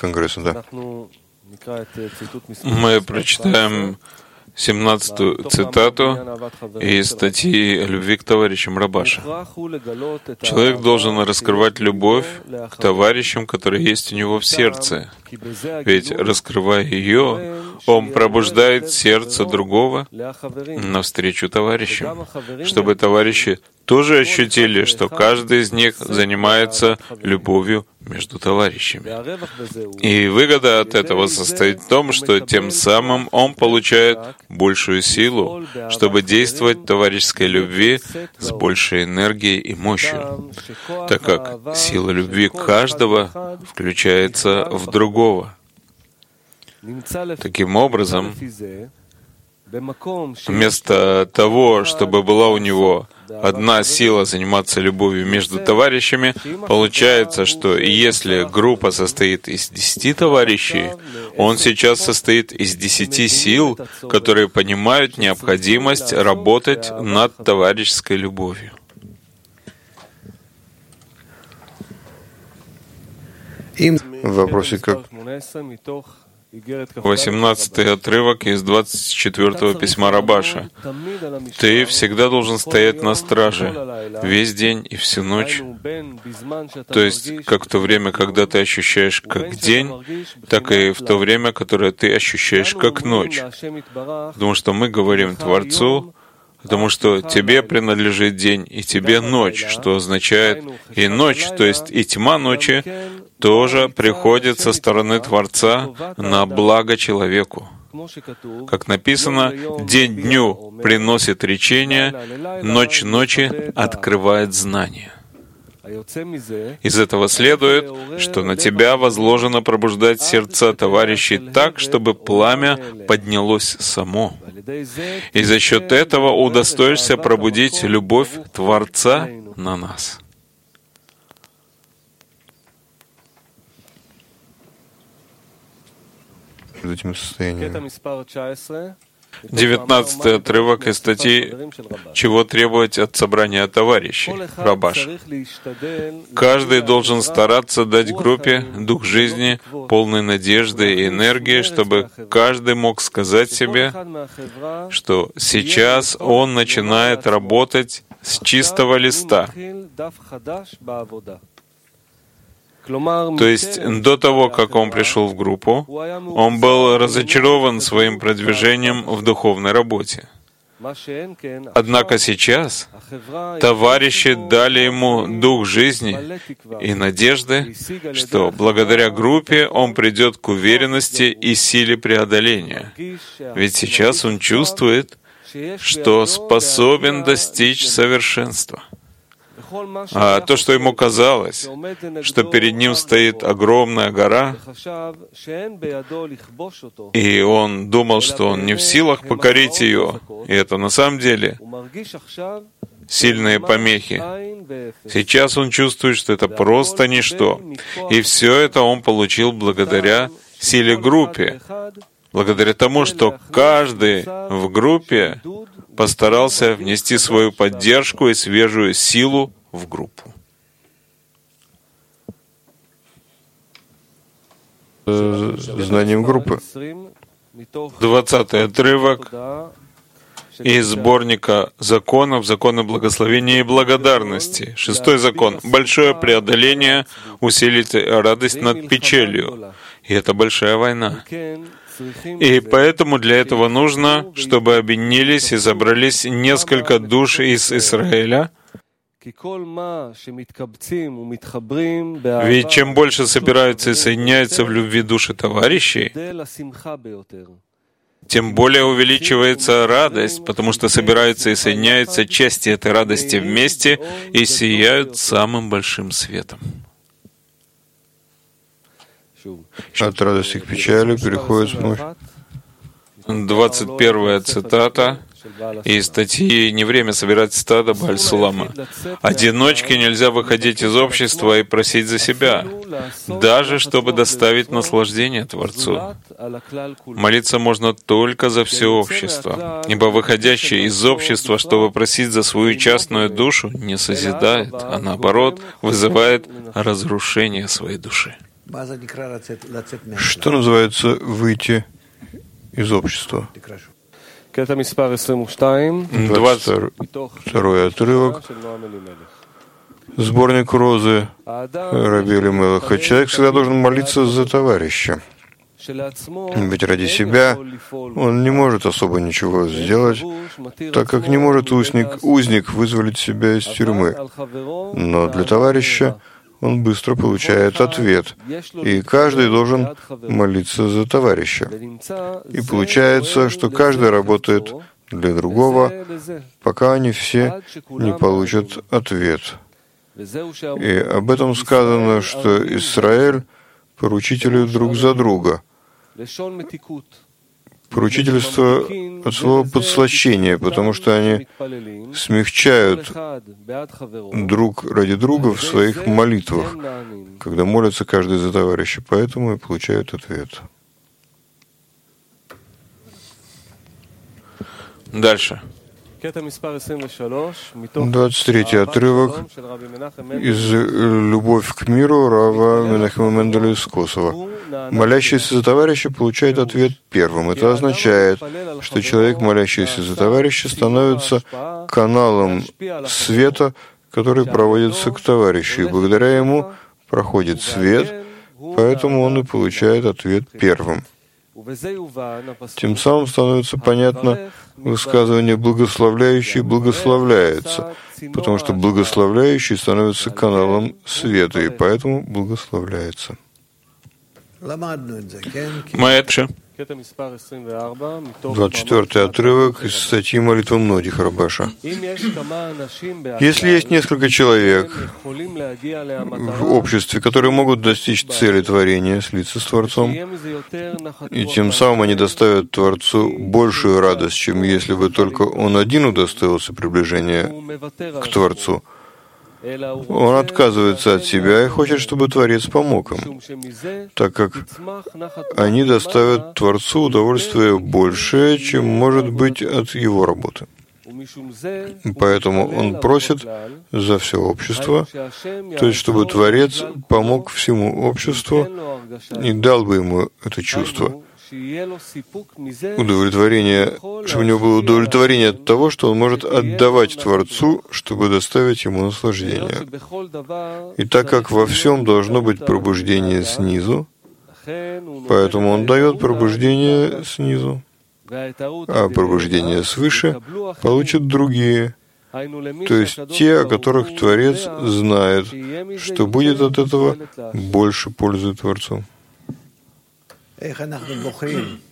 Конгресса, да. Мы прочитаем 17-ю цитату из статьи о любви к товарищам Рабаша. Человек должен раскрывать любовь к товарищам, которые есть у него в сердце. Ведь, раскрывая ее, он пробуждает сердце другого навстречу товарищам, чтобы товарищи тоже ощутили, что каждый из них занимается любовью между товарищами. И выгода от этого состоит в том, что тем самым он получает большую силу, чтобы действовать в товарищеской любви с большей энергией и мощью, так как сила любви каждого включается в другого. Таким образом, вместо того, чтобы была у него одна сила заниматься любовью между товарищами, получается, что если группа состоит из 10 товарищей, он сейчас состоит из 10 сил, которые понимают необходимость работать над товарищеской любовью. В вопросе как 18-й отрывок из 24-го письма Рабаша. «Ты всегда должен стоять на страже весь день и всю ночь». То есть, как в то время, когда ты ощущаешь как день, так и в то время, которое ты ощущаешь как ночь. Потому что мы говорим Творцу, потому что тебе принадлежит день, и тебе ночь, что означает и ночь, то есть и тьма ночи, тоже приходит со стороны Творца на благо человеку. Как написано, день дню приносит речение, ночь ночи открывает знание. Из этого следует, что на тебя возложено пробуждать сердца товарищей так, чтобы пламя поднялось само. И за счет этого удостоишься пробудить любовь Творца на нас. этим состоянием. 19-й отрывок из статьи «Чего требовать от собрания товарищей» Рабаш. Каждый должен стараться дать группе дух жизни, полной надежды и энергии, чтобы каждый мог сказать себе, что сейчас он начинает работать с чистого листа. То есть до того, как он пришел в группу, он был разочарован своим продвижением в духовной работе. Однако сейчас товарищи дали ему дух жизни и надежды, что благодаря группе он придет к уверенности и силе преодоления. Ведь сейчас он чувствует, что способен достичь совершенства. А то, что ему казалось, что перед ним стоит огромная гора, и он думал, что он не в силах покорить ее, и это на самом деле сильные помехи. Сейчас он чувствует, что это просто ничто. И все это он получил благодаря силе группы, благодаря тому, что каждый в группе постарался внести свою поддержку и свежую силу в группу. Знанием группы. 20-й отрывок из сборника законов, законы благословения и благодарности. 6-й закон. Большое преодоление усилит радость над печалью. И это большая война. И поэтому для этого нужно, чтобы объединились и собрались несколько душ из Израиля. Ведь чем больше собираются и соединяются в любви души товарищей, тем более увеличивается радость, потому что собираются и соединяются части этой радости вместе и сияют самым большим светом. От радости к печали переходит вновь. 21-я цитата из статьи «Не время собирать стадо» Бааль-Сулама. «Одиночке нельзя выходить из общества и просить за себя, даже чтобы доставить наслаждение Творцу. Молиться можно только за все общество, ибо выходящий из общества, чтобы просить за свою частную душу, не созидает, а наоборот вызывает разрушение своей души». Что называется выйти из общества? 22-й отрывок. Сборник «Розы» Раби Элимелеха. Человек всегда должен молиться за товарища. Ведь ради себя он не может особо ничего сделать, так как не может узник вызволить себя из тюрьмы. Но для товарища он быстро получает ответ, и каждый должен молиться за товарища. И получается, что каждый работает для другого, пока они все не получат ответ. И об этом сказано, что Израиль — поручители друг за друга. Поручительство от слова «подслащение», потому что они смягчают друг ради друга в своих молитвах, когда молятся каждый за товарища, поэтому и получают ответ. Дальше. 23-й отрывок из «Любовь к миру» Рава Менахема Менделя из Косово. Молящийся за товарища получает ответ первым. Это означает, что человек, молящийся за товарища, становится каналом света, который проводится к товарищу, и благодаря ему проходит свет, поэтому он и получает ответ первым. Тем самым становится понятно высказывание «благословляющий благословляется», потому что благословляющий становится каналом света, и поэтому благословляется. Маэдша. 24-й отрывок из статьи «Молитва многих» Рабаша. Если есть несколько человек в обществе, которые могут достичь цели творения, слиться с Творцом, и тем самым они доставят Творцу большую радость, чем если бы только он один удостоился приближения к Творцу, он отказывается от себя и хочет, чтобы Творец помог им, так как они доставят Творцу удовольствие большее, чем может быть от его работы. Поэтому он просит за все общество, то есть чтобы Творец помог всему обществу и дал бы ему это чувство. Удовлетворение, чтобы у него было удовлетворение от того, что он может отдавать Творцу, чтобы доставить ему наслаждение. И так как во всем должно быть пробуждение снизу, поэтому он дает пробуждение снизу, а пробуждение свыше получат другие, то есть те, о которых Творец знает, что будет от этого больше пользы Творцу.